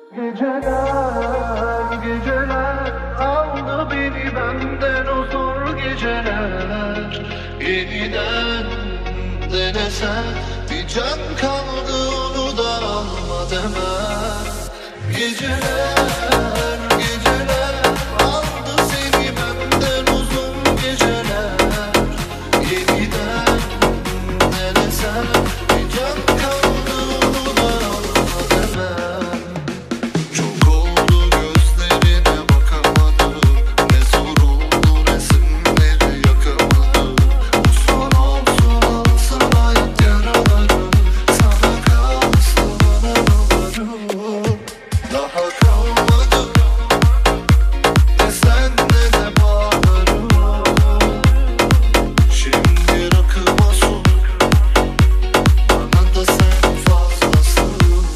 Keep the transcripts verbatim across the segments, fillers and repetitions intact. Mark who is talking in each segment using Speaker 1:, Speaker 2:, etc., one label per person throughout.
Speaker 1: Geceler, geceler aldı beni benden o zor geceler. Yeniden denesen bir can kaldı, onu da alma deme. Geceler, geceler aldı seni benden uzun geceler. Yeniden denesen bir can kaldı, onu da alma deme. Çok oldu gözlerine bakamadım, ne zor oldu resimleri yakamadım. Bu son olsun alsın hayat yaralarım, sana kalsa bana dolarım. Daha kalmadı ne sen ne de bağlarım. Şimdi rakıma su, bana da sen fazlasın.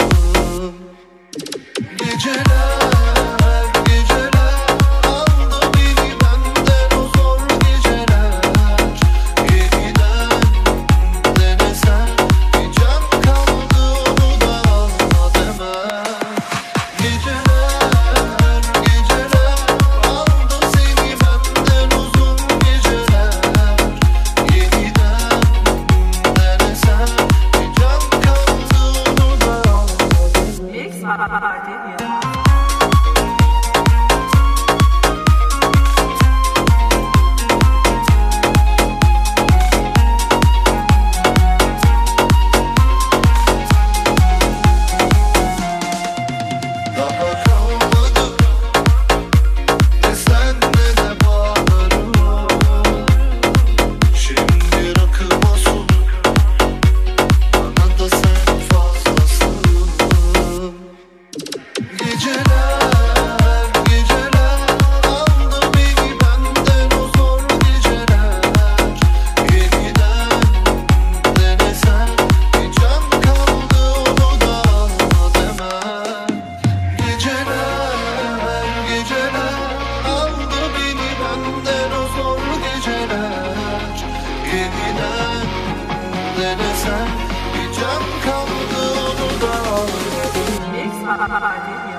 Speaker 1: Geceler, geceler aldı beni benden o zor geceler. Yeniden denesen bir can kaldı, onu da alma deme. Geceler, geceler aldı seni benden uzun geceler. Yeniden denesen bir can kaldı, onu da alma deme.
Speaker 2: X Party Yılmaz.
Speaker 1: Daha kalmadı ne sen ne de bağlarım. Şimdi rakıma su, bana da sen fazlasın. Geceler, geceler aldı beni benden o zor geceler. Yeniden denesen bir can kaldı, onu da alma deme. Geceler, geceler aldı beni benden o zor geceler. Yeniden denesen bir can kaldı, onu da alma deme.
Speaker 2: X Party